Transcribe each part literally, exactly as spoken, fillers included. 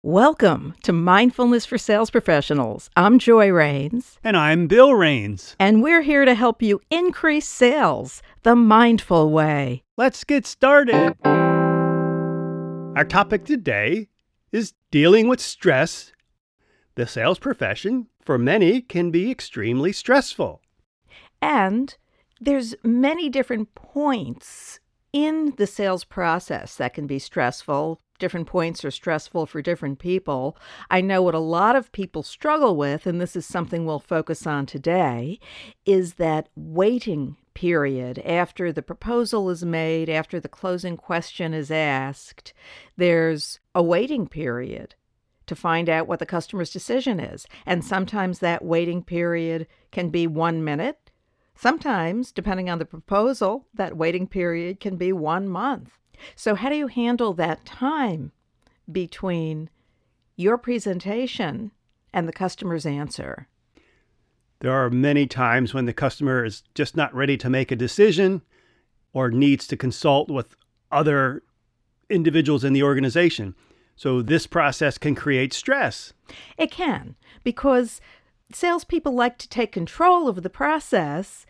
Welcome to Mindfulness for Sales Professionals. I'm Joy Rains. And I'm Bill Rains. And we're here to help you increase sales the mindful way. Let's get started. Our topic today is dealing with stress. The sales profession, for many, can be extremely stressful. And there's many different points in the sales process that can be stressful. Different points are stressful for different people. I know what a lot of people struggle with, and this is something we'll focus on today, is that waiting period after the proposal is made, after the closing question is asked. There's a waiting period to find out what the customer's decision is. And sometimes that waiting period can be one minute. Sometimes, depending on the proposal, that waiting period can be one month. So how do you handle that time between your presentation and the customer's answer? There are many times when the customer is just not ready to make a decision or needs to consult with other individuals in the organization. So this process can create stress. It can, because salespeople like to take control of the process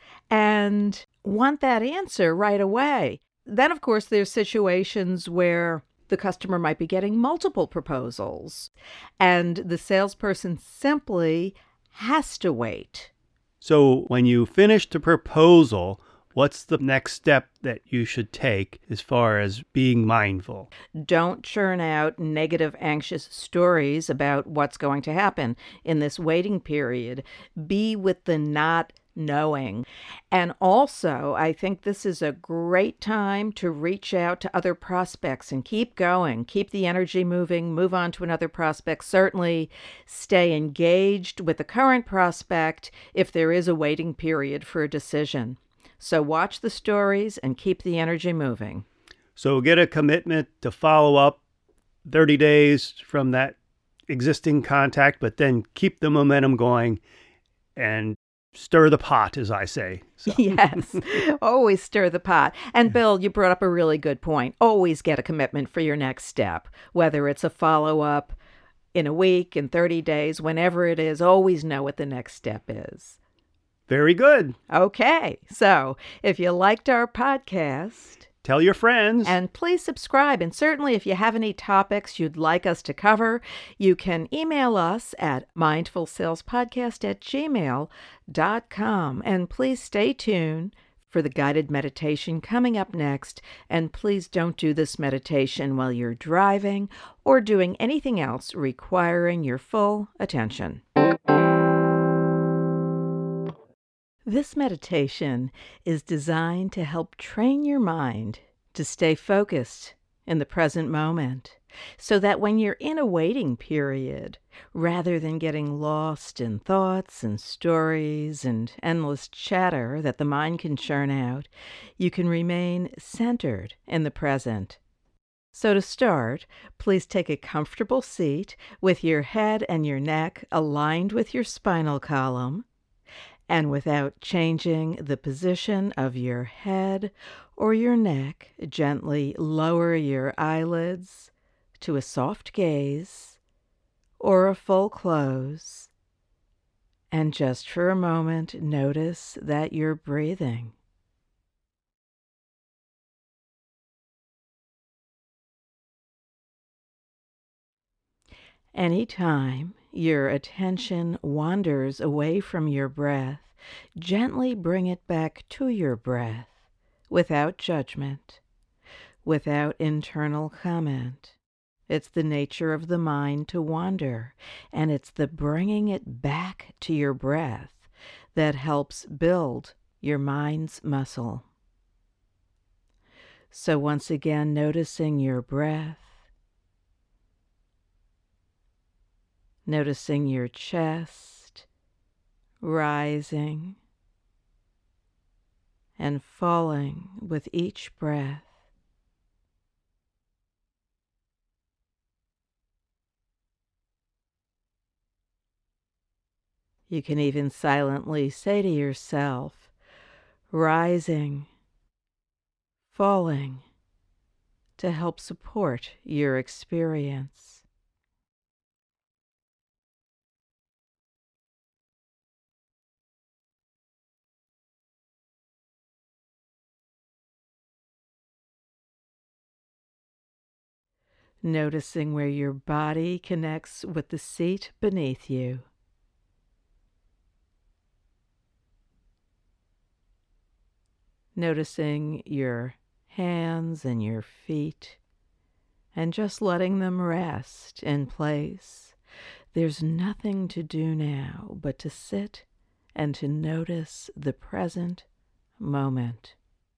and want that answer right away. Then, of course, there's situations where the customer might be getting multiple proposals, and the salesperson simply has to wait. So when you finish the proposal, what's the next step that you should take as far as being mindful? Don't churn out negative, anxious stories about what's going to happen in this waiting period. Be with the not knowing. And also, I think this is a great time to reach out to other prospects and keep going. Keep the energy moving, move on to another prospect. Certainly stay engaged with the current prospect if there is a waiting period for a decision. So watch the stories and keep the energy moving. So get a commitment to follow up thirty days from that existing contact, but then keep the momentum going and stir the pot, as I say. So. Yes, always stir the pot. And Bill, you brought up a really good point. Always get a commitment for your next step, whether it's a follow-up in a week, in thirty days, whenever it is, always know what the next step is. Very good. Okay, so if you liked our podcast, tell your friends. And please subscribe. And certainly if you have any topics you'd like us to cover, you can email us at mindfulsalespodcast at gmail dot com. And please stay tuned for the guided meditation coming up next. And please don't do this meditation while you're driving or doing anything else requiring your full attention. This meditation is designed to help train your mind to stay focused in the present moment so that when you're in a waiting period, rather than getting lost in thoughts and stories and endless chatter that the mind can churn out, you can remain centered in the present. So to start, please take a comfortable seat with your head and your neck aligned with your spinal column. And without changing the position of your head or your neck, gently lower your eyelids to a soft gaze or a full close. And just for a moment, notice that you're breathing. Anytime your attention wanders away from your breath, gently bring it back to your breath without judgment, without internal comment. It's the nature of the mind to wander, and it's the bringing it back to your breath that helps build your mind's muscle. So once again, noticing your breath, noticing your chest rising and falling with each breath. You can even silently say to yourself, rising, falling, to help support your experience. noticing where your body connects with the seat beneath you. Noticing your hands and your feet, and just letting them rest in place. There's nothing to do now but to sit and to notice the present moment.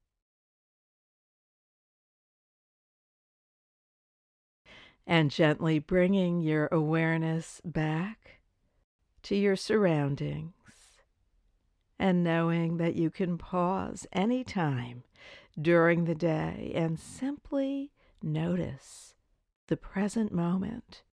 And gently bringing your awareness back to your surroundings, and knowing that you can pause anytime during the day and simply notice the present moment